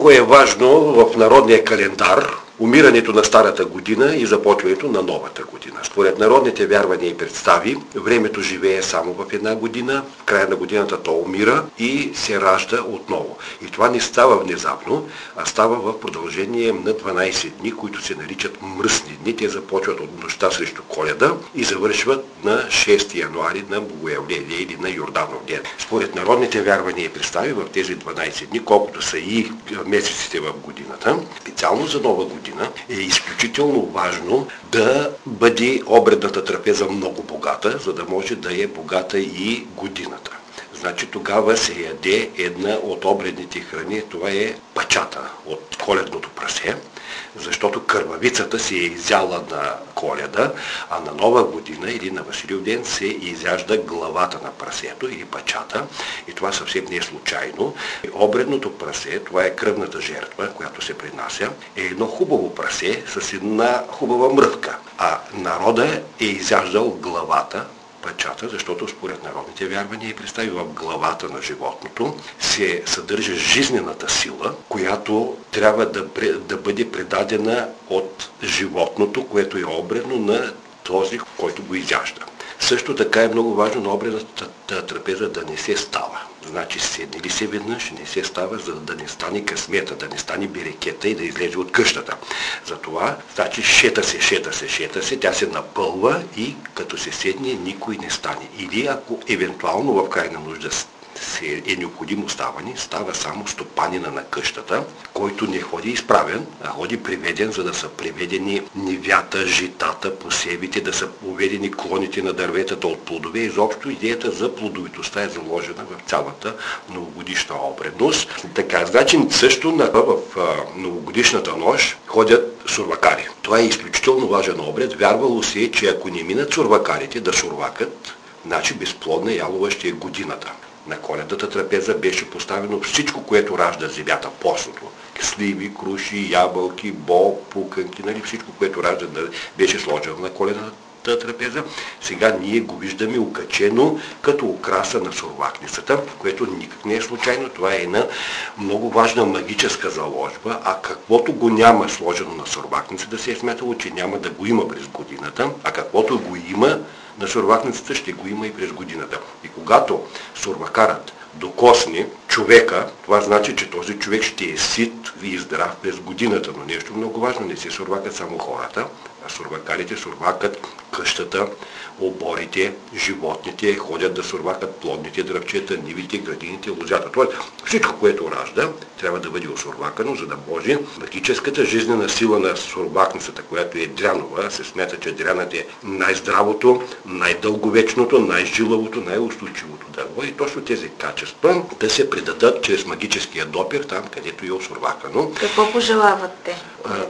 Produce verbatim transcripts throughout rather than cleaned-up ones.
много е важно в народния календар умирането на старата година и започването на новата година. Според народните вярвания и представи, времето живее само в една година, в края на годината то умира и се ражда отново. И това не става внезапно, а става в продължение на дванайсет дни, които се наричат мръсни дни. Те започват от нощта срещу Коледа и завършват на шести януари на Богоявление или на Йорданов ден. Според народните вярвания и представи в тези дванайсет дни, колкото са и месеците в годината, специално за нова година, е изключително важно да бъде обредната трапеза много богата, за да може да е богата и годината. Значи тогава се яде една от обредните храни, това е пачата от коледното прасе, защото кървавицата се е изяла на Коледа, а на Нова година или на Василив ден се изяжда главата на прасето или пачата. И това съвсем не е случайно. Обредното прасе, това е кръвната жертва, която се принася, е едно хубаво прасе с една хубава мръвка. А народа е изяждал главата, пачата, защото според народните вярвания и представи в главата на животното се съдържа жизнената сила, която трябва да, да бъде предадена от животното, което е обредно на този, който го изяжда. Също така е много важно на обредната трапеза да не се става. Значи седне ли се веднъж, не се става, за да не стане късмета, да не стане берекета и да излезе от къщата. Затова, значи шета се, шета се, шета се, тя се напълва и като се седне, никой не стане. Или ако евентуално в крайна нужда се е необходимо ставане, става само стопанина на къщата, който не ходи изправен, а ходи приведен, за да са приведени нивята, житата, посевите, да са уведени клоните на дърветата от плодове. Изобщо идеята за плодовитостта е заложена в цялата новогодишна обредност. Така, значи също в новогодишната нощ ходят сурвакари. Това е изключително важен обред. Вярвало се е, че ако не минат сурвакарите да сурвакат, значи безплодна ялова ще е годината. На коледната трапеза беше поставено всичко, което ражда земята, постното. Сливи, круши, ябълки, боб, пуканки, нали, всичко, което ражда, беше сложено на коледната трапеза. Сега ние го виждаме окачено като украса на сурвакницата, което никак не е случайно. Това е една много важна магическа заложба, а каквото го няма сложено на сурвакницата, се е смятало, че няма да го има през годината, а каквото го има на сурвакницата, ще го има и през годината. И когато сурвакарът докосне човека, това значи, че този човек ще е сит и здрав през годината. Но нещо много важно, не се сурвакат само хората, а сурвакарите сурвакат къщата, оборите, животните, ходят да сурвакат плодните дръвчета, нивите, градините, лозята. Тоест, всичко, което ражда, трябва да бъде осурвакано, за да може магическата жизнена сила на сурвакницата, която е дрянова, се смята, че дряната е най-здравото, най-дълговечното, най-жилавото, най-устойчивото дърво и точно тези качества да се предадат чрез магическия допир, там където е осурвакано. Какво пожелават те?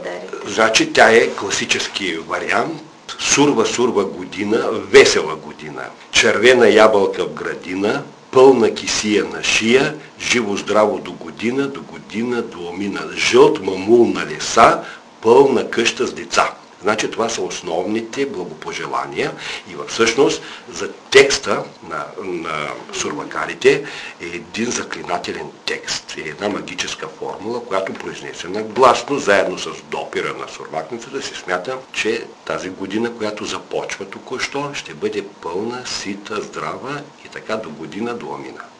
Значи тя е класически вариант. Сурва, сурва година, весела година. Червена ябълка в градина, пълна кисия на шия, живо здраво до година, до година до омина. Жълт мамул на леса, пълна къща с деца. Значи това са основните благопожелания и всъщност за текста на, на сурвакарите е един заклинателен текст. Е една магическа формула, която произнесена гласно, заедно с допира на сурвакницата, се смята, че тази година, която започва току-що, ще бъде пълна, сита, здрава и така до година до омина.